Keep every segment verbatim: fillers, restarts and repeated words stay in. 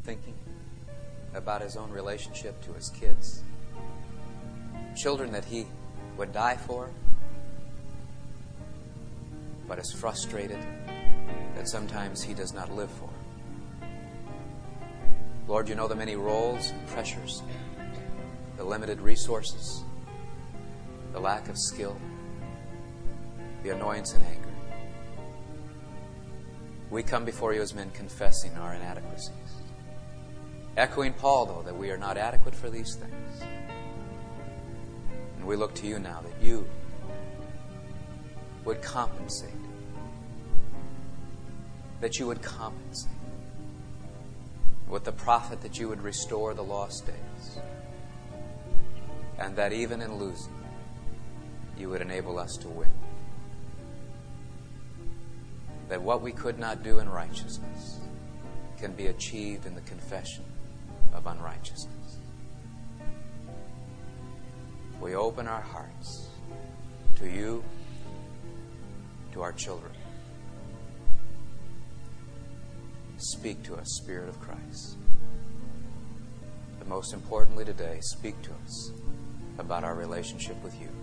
thinking about his own relationship to his kids, children that he would die for, but is frustrated that sometimes he does not live for. Lord, you know the many roles and pressures, the limited resources, the lack of skill, the annoyance and anger. We come before you as men confessing our inadequacies. Echoing Paul, though, that we are not adequate for these things. And we look to you now that you would compensate. That you would compensate. With the prophet, that you would restore the lost days. And that even in losing, you would enable us to win. That what we could not do in righteousness can be achieved in the confession of unrighteousness. We open our hearts to you, to our children. Speak to us, Spirit of Christ. But most importantly today, speak to us about our relationship with you.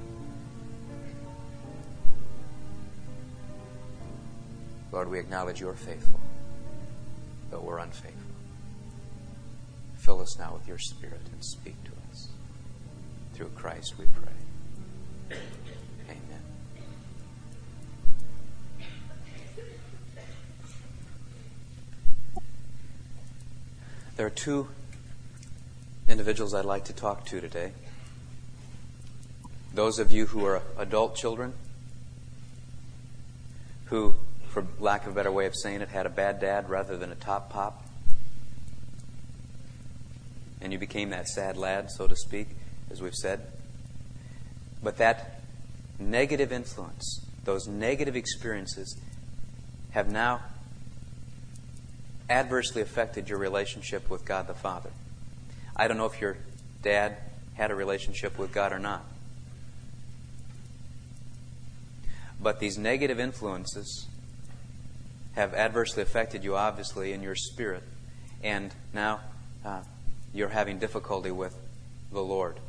Lord, we acknowledge you are faithful, but we're unfaithful. Fill us now with your Spirit and speak to us. Through Christ we pray. Amen. There are two individuals I'd like to talk to today. Those of you who are adult children, who, for lack of a better way of saying it, had a bad dad rather than a top pop. And you became that sad lad, so to speak, as we've said. But that negative influence, those negative experiences, have now adversely affected your relationship with God the Father. I don't know if your dad had a relationship with God or not. But these negative influences have adversely affected you, obviously, in your spirit. And now uh, you're having difficulty with the Lord.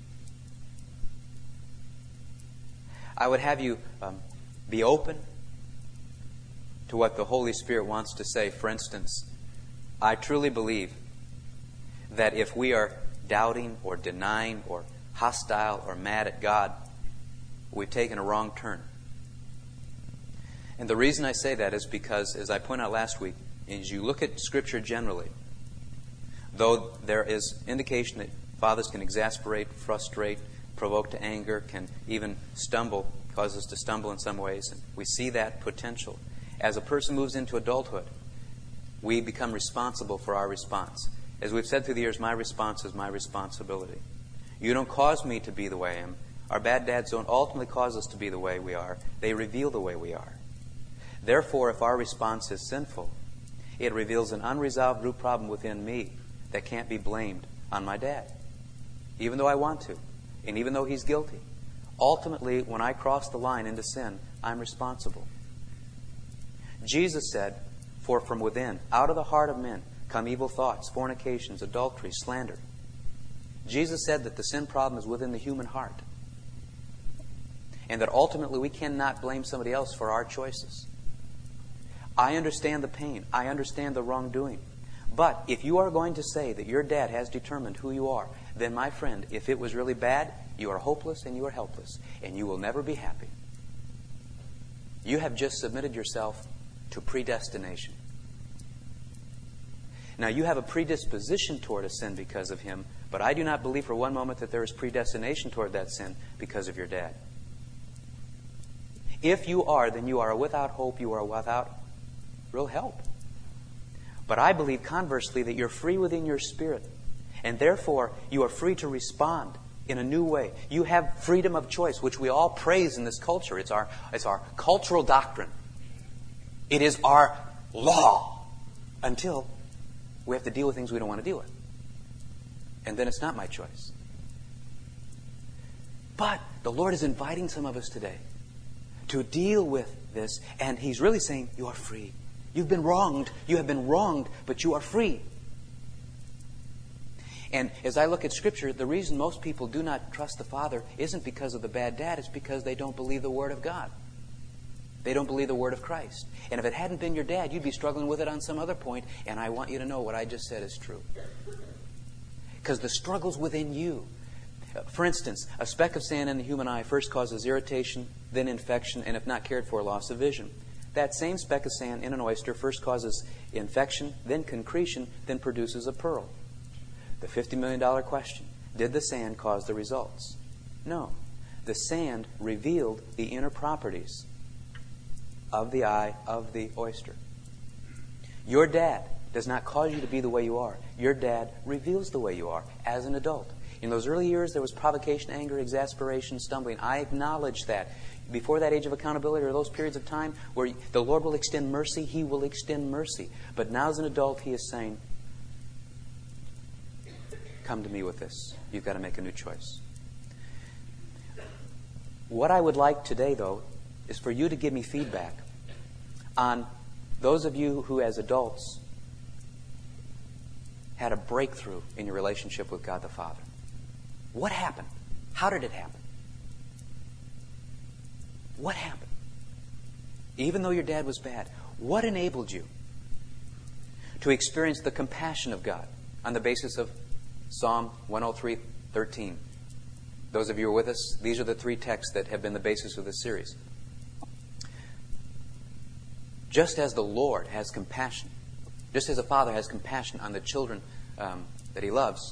I would have you um, be open to what the Holy Spirit wants to say. For instance, I truly believe that if we are doubting or denying or hostile or mad at God, we've taken a wrong turn. And the reason I say that is because, as I pointed out last week, as you look at Scripture generally, though there is indication that fathers can exasperate, frustrate, provoke to anger, can even stumble, cause us to stumble in some ways, and we see that potential. As a person moves into adulthood, we become responsible for our response. As we've said through the years, my response is my responsibility. You don't cause me to be the way I am. Our bad dads don't ultimately cause us to be the way we are. They reveal the way we are. Therefore, if our response is sinful, it reveals an unresolved root problem within me that can't be blamed on my dad, even though I want to, and even though he's guilty. Ultimately, when I cross the line into sin, I'm responsible. Jesus said, "For from within, out of the heart of men, come evil thoughts, fornications, adultery, slander." Jesus said that the sin problem is within the human heart. And that ultimately we cannot blame somebody else for our choices. I understand the pain. I understand the wrongdoing. But if you are going to say that your dad has determined who you are, then, my friend, if it was really bad, you are hopeless and you are helpless. And you will never be happy. You have just submitted yourself to predestination. Now, you have a predisposition toward a sin because of him, but I do not believe for one moment that there is predestination toward that sin because of your dad. If you are, then you are without hope, you are without real help. But I believe, conversely, that you're free within your spirit, and therefore you are free to respond in a new way. You have freedom of choice, which we all praise in this culture. It's our, it's our cultural doctrine. It is our law until we have to deal with things we don't want to deal with. And then it's not my choice. But the Lord is inviting some of us today to deal with this, and He's really saying, you are free. You've been wronged. You have been wronged, but you are free. And as I look at Scripture, the reason most people do not trust the father isn't because of the bad dad. It's because they don't believe the Word of God. They don't believe the Word of Christ. And if it hadn't been your dad, you'd be struggling with it on some other point. And I want you to know what I just said is true. Because the struggle's within you. For instance, a speck of sand in the human eye first causes irritation, then infection, and if not cared for, loss of vision. That same speck of sand in an oyster first causes infection, then concretion, then produces a pearl. The fifty million dollars question: did the sand cause the results? No. The sand revealed the inner properties of the eye of the oyster. Your dad does not cause you to be the way you are. Your dad reveals the way you are as an adult. In those early years, there was provocation, anger, exasperation, stumbling. I acknowledge that. Before that age of accountability, or those periods of time where the Lord will extend mercy, He will extend mercy. But now as an adult, He is saying, come to me with this. You've got to make a new choice. What I would like today, though, is for you to give me feedback on those of you who, as adults, had a breakthrough in your relationship with God the Father. What happened? How did it happen? What happened? Even though your dad was bad, what enabled you to experience the compassion of God on the basis of Psalm one oh three thirteen? Those of you who are with us, these are the three texts that have been the basis of this series. Just as the Lord has compassion, just as a father has compassion on the children um, that he loves.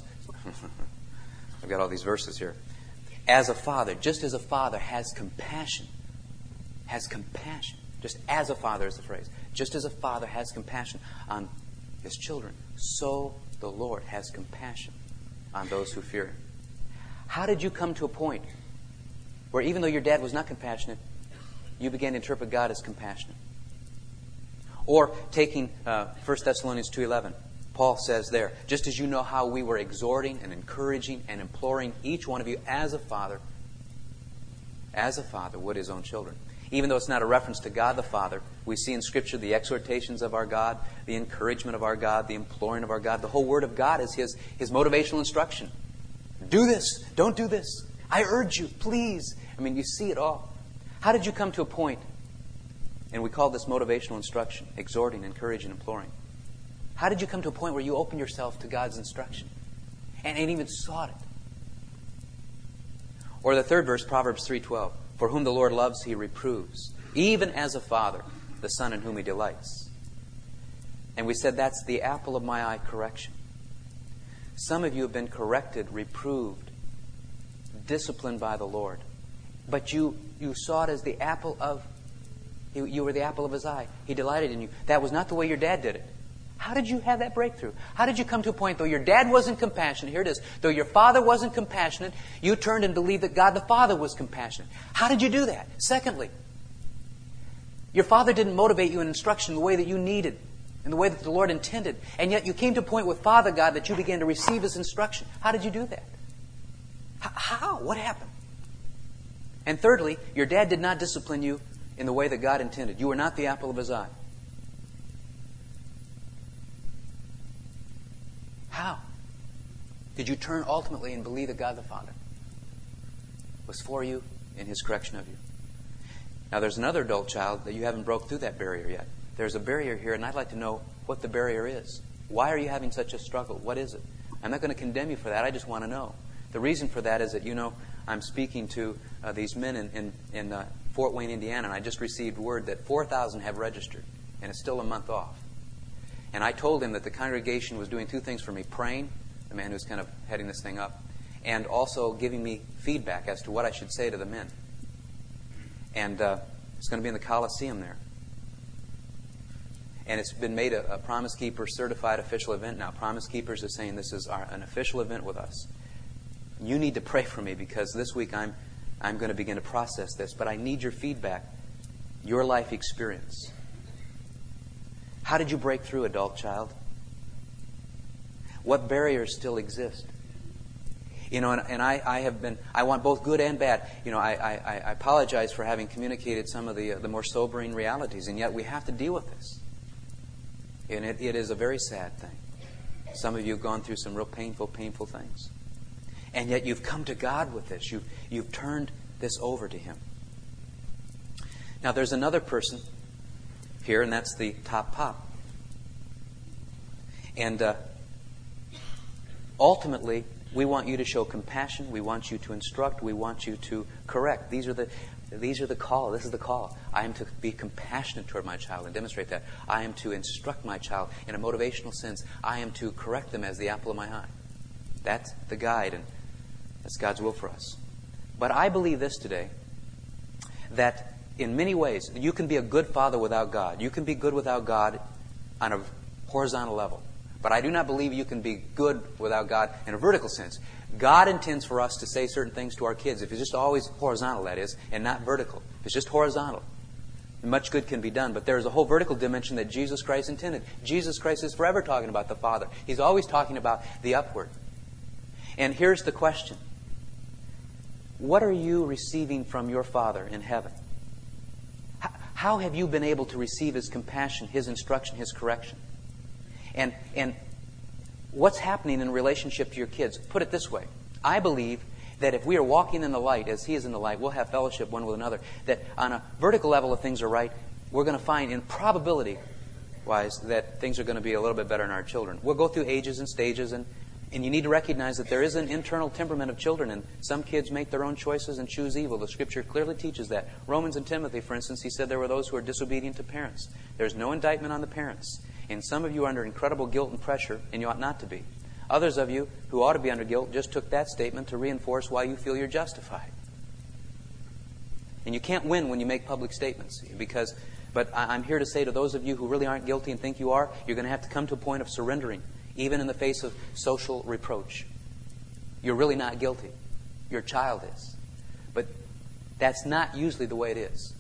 I've got all these verses here. As a father, just as a father has compassion, has compassion, just as a father is the phrase, just as a father has compassion on his children, so the Lord has compassion on those who fear Him. How did you come to a point where even though your dad was not compassionate, you began to interpret God as compassionate? Or taking uh, First Thessalonians two eleven, Paul says there, just as you know how we were exhorting and encouraging and imploring each one of you as a father, as a father would his own children. Even though it's not a reference to God the Father, we see in Scripture the exhortations of our God, the encouragement of our God, the imploring of our God. The whole Word of God is His, His motivational instruction. Do this. Don't do this. I urge you, please. I mean, you see it all. How did you come to a point, and we call this motivational instruction, exhorting, encouraging, imploring. How did you come to a point where you opened yourself to God's instruction and, and even sought it? Or the third verse, Proverbs three twelve. For whom the Lord loves, He reproves, even as a father, the son in whom He delights. And we said that's the apple of my eye correction. Some of you have been corrected, reproved, disciplined by the Lord. But you, you saw it as the apple of, you, you were the apple of His eye. He delighted in you. That was not the way your dad did it. How did you have that breakthrough? How did you come to a point, though your dad wasn't compassionate, here it is, though your father wasn't compassionate, you turned and believed that God the Father was compassionate? How did you do that? Secondly, your father didn't motivate you in instruction the way that you needed, in the way that the Lord intended, and yet you came to a point with Father God that you began to receive His instruction. How did you do that? How? What happened? And thirdly, your dad did not discipline you in the way that God intended. You were not the apple of His eye. How did you turn ultimately and believe that God the Father was for you in His correction of you? Now, there's another adult child that you haven't broke through that barrier yet. There's a barrier here, and I'd like to know what the barrier is. Why are you having such a struggle? What is it? I'm not going to condemn you for that. I just want to know. The reason for that is that, you know, I'm speaking to uh, these men in, in, in uh, Fort Wayne, Indiana, and I just received word that four thousand have registered, and it's still a month off. And I told him that the congregation was doing two things for me: praying, the man who's kind of heading this thing up, and also giving me feedback as to what I should say to the men. And uh, it's going to be in the Coliseum there. And it's been made a, a Promise Keeper certified official event now. Promise Keepers are saying this is our, an official event with us. You need to pray for me because this week I'm, I'm going to begin to process this. But I need your feedback, your life experience. How did you break through, adult child? What barriers still exist? You know, and, and I, I have been, I want both good and bad. You know, I, I, I apologize for having communicated some of the, uh, the more sobering realities, and yet we have to deal with this. And it, it is a very sad thing. Some of you have gone through some real painful, painful things. And yet you've come to God with this. You've, you've turned this over to Him. Now there's another person here, and that's the top pop. And uh, ultimately, we want you to show compassion. We want you to instruct. We want you to correct. These are the these are the call. This is the call. I am to be compassionate toward my child and demonstrate that. I am to instruct my child in a motivational sense. I am to correct them as the apple of my eye. That's the guide, and that's God's will for us. But I believe this today, that in many ways, you can be a good father without God. You can be good without God on a horizontal level. But I do not believe you can be good without God in a vertical sense. God intends for us to say certain things to our kids. If it's just always horizontal, that is, and not vertical. If it's just horizontal, much good can be done. But there is a whole vertical dimension that Jesus Christ intended. Jesus Christ is forever talking about the Father. He's always talking about the upward. And here's the question. What are you receiving from your Father in heaven? How have you been able to receive His compassion, His instruction, His correction? And and what's happening in relationship to your kids? Put it this way. I believe that if we are walking in the light as He is in the light, we'll have fellowship one with another. That on a vertical level, if things are right, we're going to find in probability-wise that things are going to be a little bit better in our children. We'll go through ages and stages, and, and you need to recognize that there is an internal temperament of children, and some kids make their own choices and choose evil. The Scripture clearly teaches that. Romans and Timothy, for instance, he said there were those who are disobedient to parents. There's no indictment on the parents. And some of you are under incredible guilt and pressure, and you ought not to be. Others of you who ought to be under guilt just took that statement to reinforce why you feel you're justified. And you can't win when you make public statements. Because, but I'm here to say to those of you who really aren't guilty and think you are, you're going to have to come to a point of surrendering, even in the face of social reproach. You're really not guilty. Your child is. But that's not usually the way it is.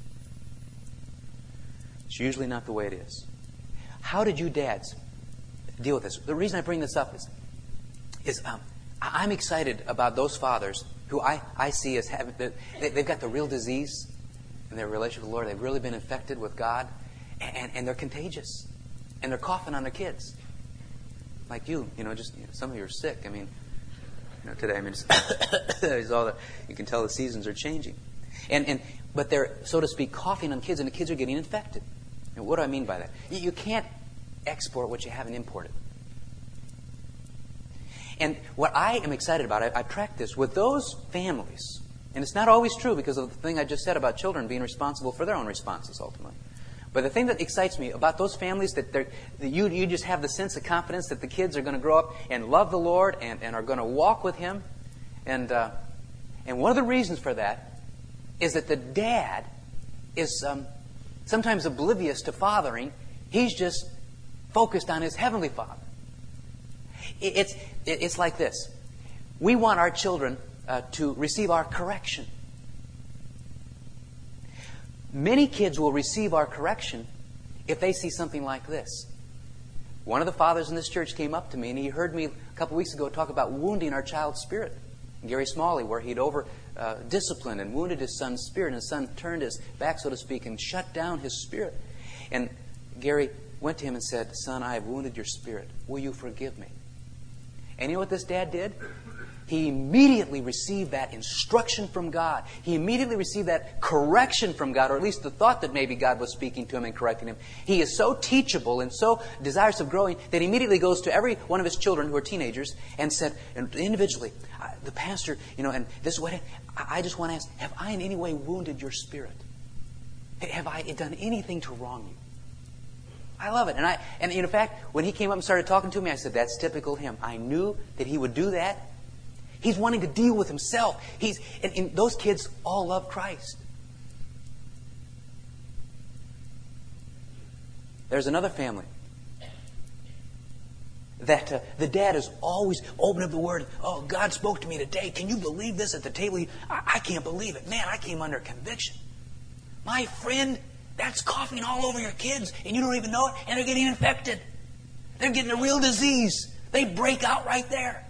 It's usually not the way it is. How did you dads deal with this? The reason I bring this up is, is um, I'm excited about those fathers who I, I see as having, they, they've got the real disease in their relationship with the Lord. They've really been infected with God, and, and they're contagious. And they're coughing on their kids. Like you, you know, just you know, some of you are sick. I mean, you know, today, I mean, it's, it's all the, you can tell the seasons are changing. And, and, but they're, so to speak, coughing on kids, and the kids are getting infected. And what do I mean by that? You, you can't export what you haven't imported. And what I am excited about, I, I track this with those families. And it's not always true because of the thing I just said about children being responsible for their own responses ultimately. But the thing that excites me about those families, that, that you, you just have the sense of confidence that the kids are going to grow up and love the Lord and, and are going to walk with Him. And, uh, and one of the reasons for that is that the dad is um, sometimes oblivious to fathering. He's just focused on his heavenly Father. It, it's, it, it's like this. We want our children uh, to receive our correction. Many kids will receive our correction if they see something like this. One of the fathers in this church came up to me, and he heard me a couple weeks ago talk about wounding our child's spirit. Gary Smalley, where he'd over uh, disciplined and wounded his son's spirit, and his son turned his back, so to speak, and shut down his spirit. And Gary went to him and said, "Son, I have wounded your spirit. Will you forgive me?" And you know what this dad did? He immediately received that instruction from God. He immediately received that correction from God, or at least the thought that maybe God was speaking to him and correcting him. He is so teachable and so desirous of growing that he immediately goes to every one of his children who are teenagers and said, and individually, the pastor, you know, and this is what I just want to ask, have I in any way wounded your spirit? Have I done anything to wrong you? I love it. And I, and in fact, when he came up and started talking to me, I said, that's typical him. I knew that he would do that. He's wanting to deal with himself. He's, and, and those kids all love Christ. There's another family that uh, the dad is always opening up the Word. Oh, God spoke to me today. Can you believe this at the table? I, I can't believe it. Man, I came under conviction. My friend, that's coughing all over your kids, and you don't even know it, and they're getting infected. They're getting a real disease. They break out right there.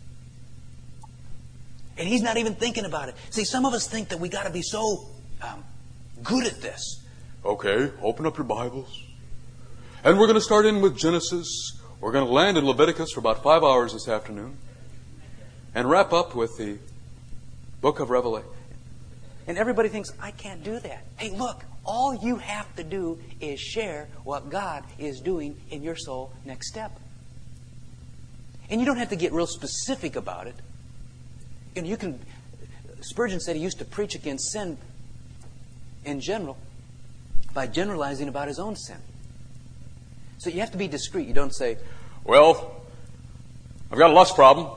And he's not even thinking about it. See, some of us think that we got to be so um, good at this. Okay, open up your Bibles. And we're going to start in with Genesis we're going to land in Leviticus for about five hours this afternoon and wrap up with the book of Revelation. And everybody thinks, I can't do that. Hey, look, all you have to do is share what God is doing in your soul next step. And you don't have to get real specific about it. And you can, Spurgeon said he used to preach against sin in general by generalizing about his own sin. So you have to be discreet. You don't say, well, I've got a lust problem.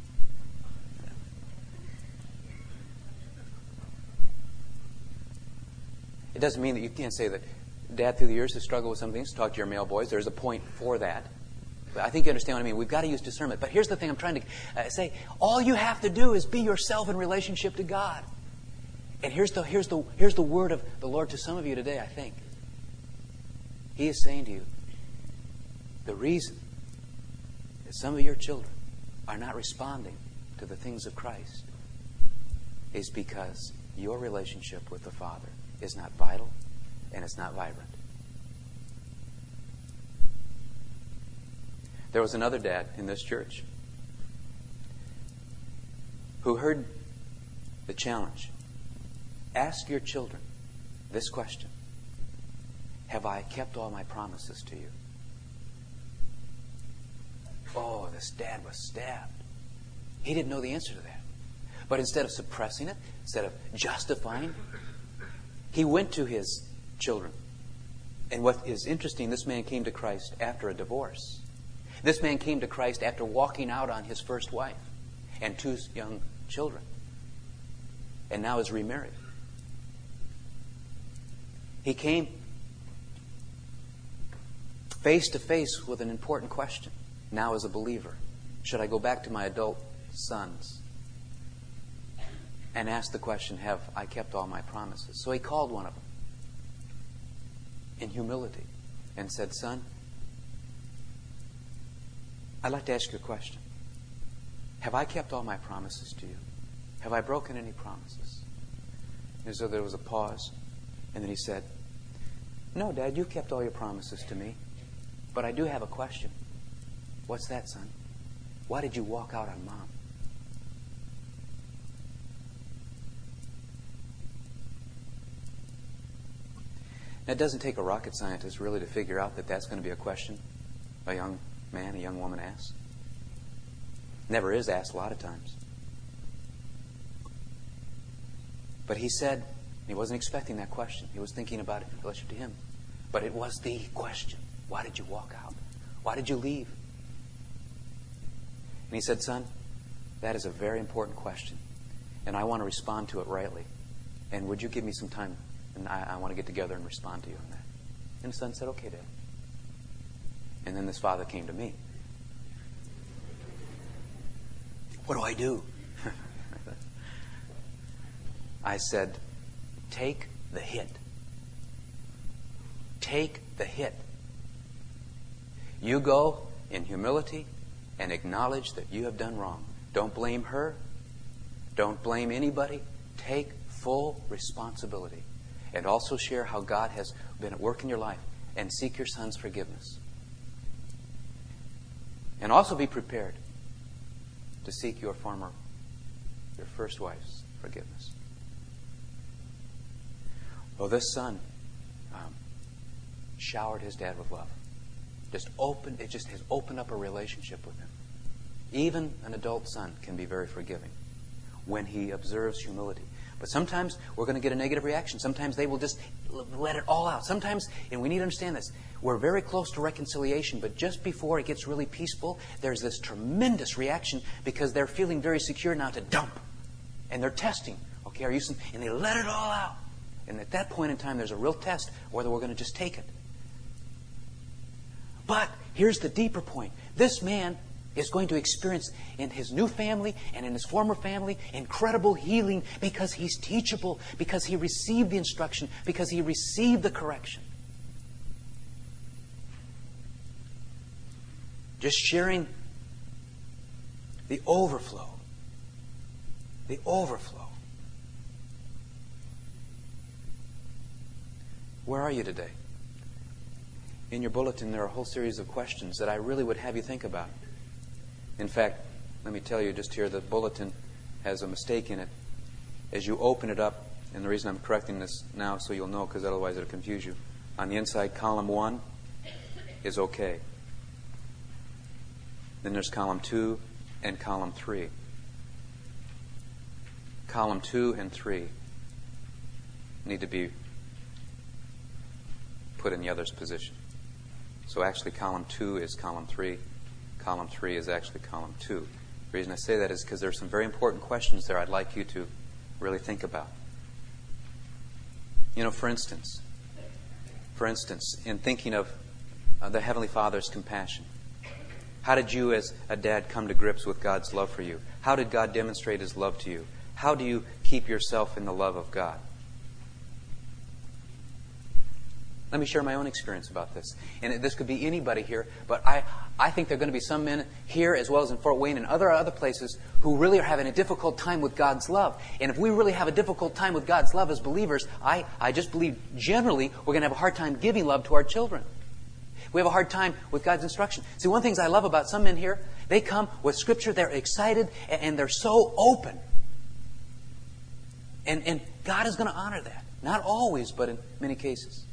It doesn't mean that you can't say that Dad through the years has struggled with some things. Talk to your male boys. There's a point for that. But I think you understand what I mean. We've got to use discernment. But here's the thing I'm trying to uh, say. All you have to do is be yourself in relationship to God. And here's the, here's the, here's the word of the Lord to some of you today, I think. He is saying to you, the reason that some of your children are not responding to the things of Christ is because your relationship with the Father is not vital and it's not vibrant. There was another dad in this church who heard the challenge. Ask your children this question. Have I kept all my promises to you? Oh, this dad was stabbed. He didn't know the answer to that. But instead of suppressing it, instead of justifying, he went to his children. And what is interesting, this man came to Christ after a divorce. This man came to Christ after walking out on his first wife and two young children. And now is remarried. He came face to face with an important question. Now as a believer, should I go back to my adult sons and ask the question, have I kept all my promises? So he called one of them in humility and said, son, I'd like to ask you a question. Have I kept all my promises to you? Have I broken any promises? And so there was a pause. And then he said, no, Dad, you kept all your promises to me. But I do have a question. What's that, son? Why did you walk out on Mom? Now, it doesn't take a rocket scientist really to figure out that that's going to be a question a young man, a young woman asks. Never is asked a lot of times. But he said, he wasn't expecting that question. He was thinking about it in relation to him. But it was the question. Why did you walk out? Why did you leave? And he said, son, that is a very important question. And I want to respond to it rightly. And would you give me some time? And I, I want to get together and respond to you on that. And the son said, okay, Dad. And then this father came to me. What do I do? I said, take the hit. Take the hit. You go in humility and acknowledge that you have done wrong. Don't blame her. Don't blame anybody. Take full responsibility. And also share how God has been at work in your life. And seek your son's forgiveness. And also be prepared to seek your former, your first wife's forgiveness. Well, this son um, showered his dad with love. Just opened, it just has opened up a relationship with him. Even an adult son can be very forgiving when he observes humility. But sometimes we're going to get a negative reaction. Sometimes they will just let it all out. Sometimes, and we need to understand this, we're very close to reconciliation, but just before it gets really peaceful, there's this tremendous reaction because they're feeling very secure now to dump. And they're testing. Okay, are you some, and they let it all out. And at that point in time, there's a real test whether we're going to just take it. But here's the deeper point. This man is going to experience in his new family and in his former family incredible healing because he's teachable, because he received the instruction, because he received the correction. Just sharing the overflow. The overflow. Where are you today? in your bulletin, there are a whole series of questions that I really would have you think about. In fact, let me tell you just here, the bulletin has a mistake in it. As you open it up, and the reason I'm correcting this now so you'll know, because otherwise it'll confuse you. On the inside, column one is okay. Then there's column two and column three. Column two and three need to be put in the other's position. So actually column two is column three. Column three is actually column two. The reason I say that is because there are some very important questions there I'd like you to really think about. You know, for instance, for instance, in thinking of uh, the Heavenly Father's compassion, how did you as a dad come to grips with God's love for you? How did God demonstrate His love to you? How do you keep yourself in the love of God? Let me share my own experience about this. And this could be anybody here, but I, I think there are going to be some men here as well as in Fort Wayne and other other places who really are having a difficult time with God's love. And if we really have a difficult time with God's love as believers, I, I just believe generally we're going to have a hard time giving love to our children. We have a hard time with God's instruction. See, one of the things I love about some men here, they come with Scripture, they're excited, and they're so open. And, and God is going to honor that. Not always, but in many cases.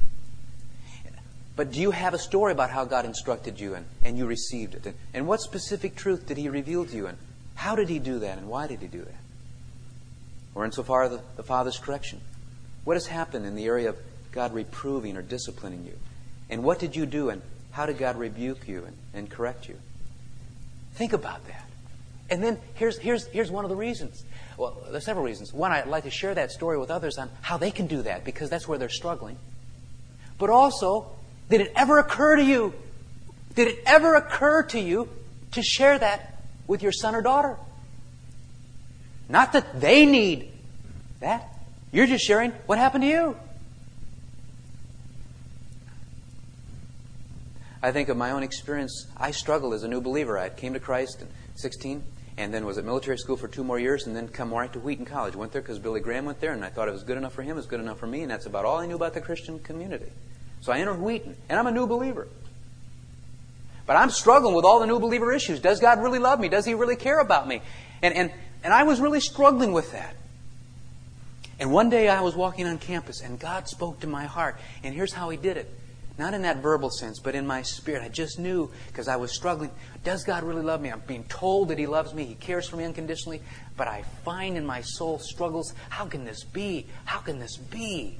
But do you have a story about how God instructed you and, and you received it? And, and what specific truth did He reveal to you? And how did He do that? And why did He do that? Or insofar as the, the Father's correction. What has happened in the area of God reproving or disciplining you? And what did you do? And how did God rebuke you and, and correct you? Think about that. And then here's, here's, here's one of the reasons. Well, there's several reasons. One, I'd like to share that story with others on how they can do that, because that's where they're struggling. But also, did it ever occur to you, did it ever occur to you to share that with your son or daughter? Not that they need that. You're just sharing what happened to you. I think of my own experience. I struggled as a new believer. I came to Christ at sixteen and then was at military school for two more years and then come right to Wheaton College. Went there because Billy Graham went there and I thought it was good enough for him, it was good enough for me, and that's about all I knew about the Christian community. So I entered Wheaton, and I'm a new believer. But I'm struggling with all the new believer issues. Does God really love me? Does He really care about me? And, and, and I was really struggling with that. And one day I was walking on campus, and God spoke to my heart. And here's how He did it. Not in that verbal sense, but in my spirit. I just knew, because I was struggling. Does God really love me? I'm being told that He loves me. He cares for me unconditionally. But I find in my soul struggles. How can this be? How can this be?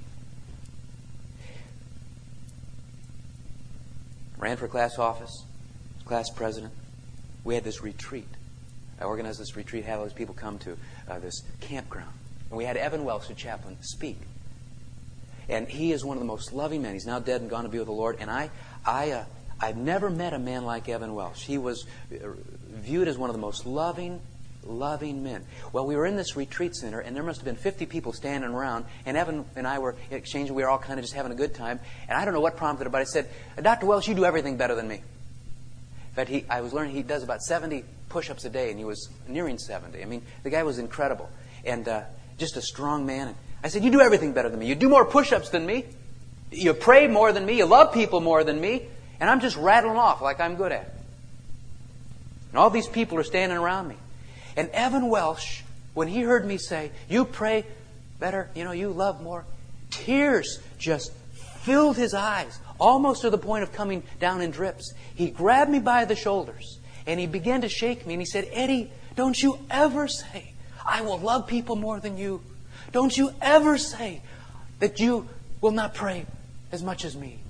Ran for class office, class president. We had this retreat. I organized this retreat, had all these people come to uh, this campground. And we had Evan Welsh, the chaplain, speak. And he is one of the most loving men. He's now dead and gone to be with the Lord. And I, I, uh, I've never met a man like Evan Welsh. He was viewed as one of the most loving, loving men. Well, we were in this retreat center, and there must have been fifty people standing around. And Evan and I were exchanging. We were all kind of just having a good time. And I don't know what prompted it, but I said, Doctor Welsh, you do everything better than me. In fact, he, I was learning he does about seventy push-ups a day, and he was nearing seventy. I mean, the guy was incredible. And uh, just a strong man. And I said, you do everything better than me. You do more push-ups than me. You pray more than me. You love people more than me. And I'm just rattling off like I'm good at it. And all these people are standing around me. And Evan Welsh, when he heard me say, you pray better, you know, you love more, tears just filled his eyes, almost to the point of coming down in drips. He grabbed me by the shoulders, and he began to shake me, and he said, Eddie, don't you ever say, I will love people more than you. Don't you ever say that you will not pray as much as me.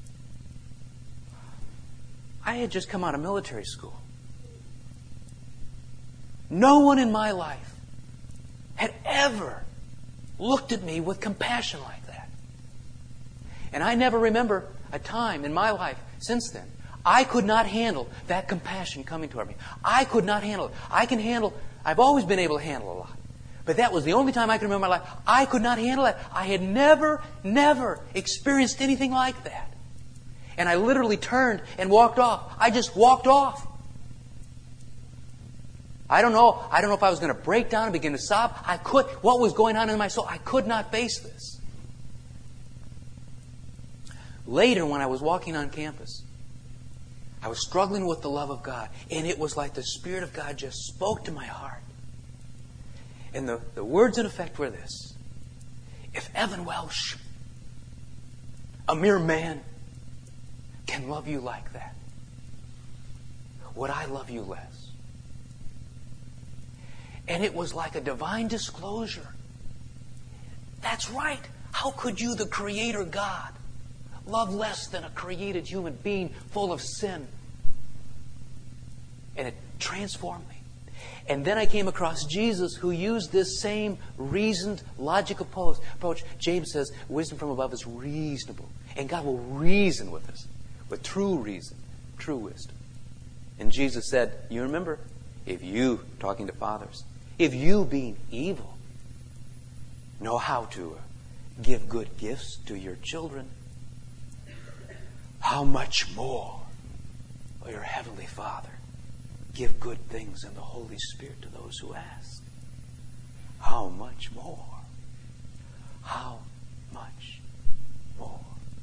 I had just come out of military school. No one in my life had ever looked at me with compassion like that. And I never remember a time in my life since then. I could not handle that compassion coming toward me. I could not handle it. I can handle, I've always been able to handle a lot. But that was the only time I can remember in my life. I could not handle it. I had never, never experienced anything like that. And I literally turned and walked off. I just walked off. I don't know. I don't know if I was going to break down and begin to sob. I could. What was going on in my soul? I could not face this. Later, when I was walking on campus, I was struggling with the love of God, and it was like the Spirit of God just spoke to my heart. And the, the words in effect were this: if Evan Welsh, a mere man, can love you like that, would I love you less? And it was like a divine disclosure. That's right. How could you, the Creator God, love less than a created human being full of sin? And it transformed me. And then I came across Jesus, who used this same reasoned, logical approach. James says, wisdom from above is reasonable. And God will reason with us, with true reason, true wisdom. And Jesus said, you remember, if you, talking to fathers, if you, being evil, know how to give good gifts to your children, how much more will your Heavenly Father give good things in the Holy Spirit to those who ask? How much more? How much more?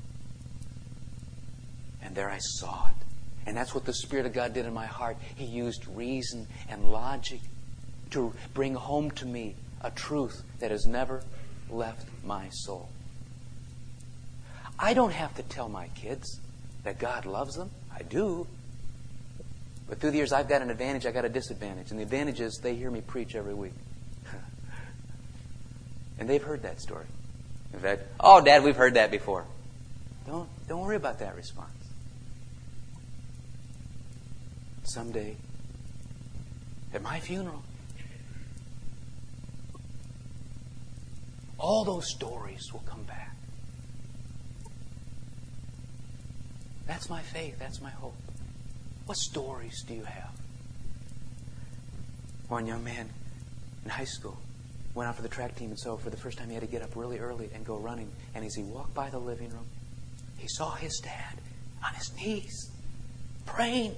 And there I saw it. And that's what the Spirit of God did in my heart. He used reason and logic to bring home to me a truth that has never left my soul. I don't have to tell my kids that God loves them. I do. But through the years, I've got an advantage, I've got a disadvantage. And the advantage is they hear me preach every week. And they've heard that story. In fact, oh, Dad, we've heard that before. Don't, don't worry about that response. Someday, at my funeral, all those stories will come back. That's my faith. That's my hope. What stories do you have? One young man in high school went out for the track team, and so for the first time he had to get up really early and go running. And as he walked by the living room, he saw his dad on his knees praying.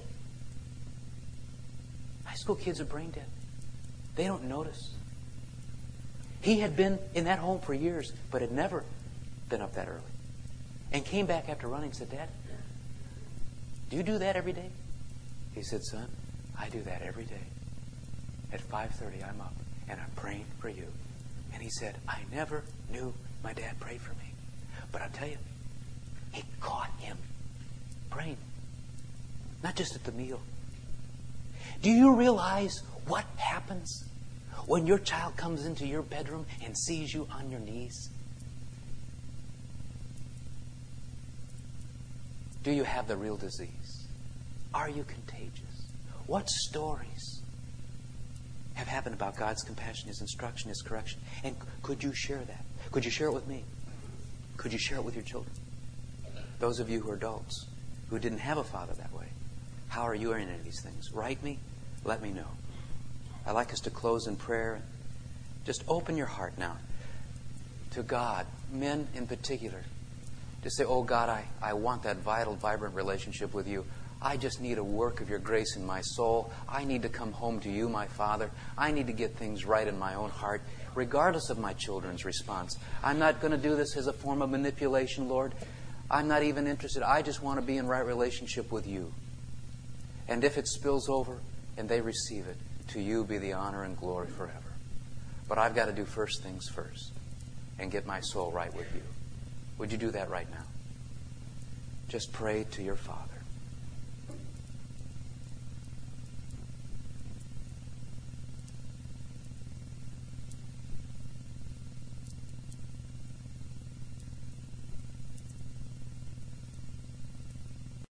High school kids are brain dead. They don't notice. He had been in that home for years, but had never been up that early. And came back after running and said, Dad, do you do that every day? He said, son, I do that every day. At five thirty, I'm up and I'm praying for you. And he said, I never knew my dad prayed for me. But I'll tell you, he caught him praying. Not just at the meal. Do you realize what happens when your child comes into your bedroom and sees you on your knees? Do you have the real disease? Are you contagious? What stories have happened about God's compassion, His instruction, His correction? And could you share that? Could you share it with me? Could you share it with your children? Those of you who are adults, who didn't have a father that way, how are you in any of these things? Write me. Let me know. I'd like us to close in prayer. Just open your heart now to God, men in particular. Just say, oh God, I, I want that vital, vibrant relationship with you. I just need a work of your grace in my soul. I need to come home to you, my Father. I need to get things right in my own heart, regardless of my children's response. I'm not going to do this as a form of manipulation, Lord. I'm not even interested. I just want to be in right relationship with you. And if it spills over and they receive it, to you be the honor and glory forever. But I've got to do first things first and get my soul right with you. Would you do that right now? Just pray to your Father.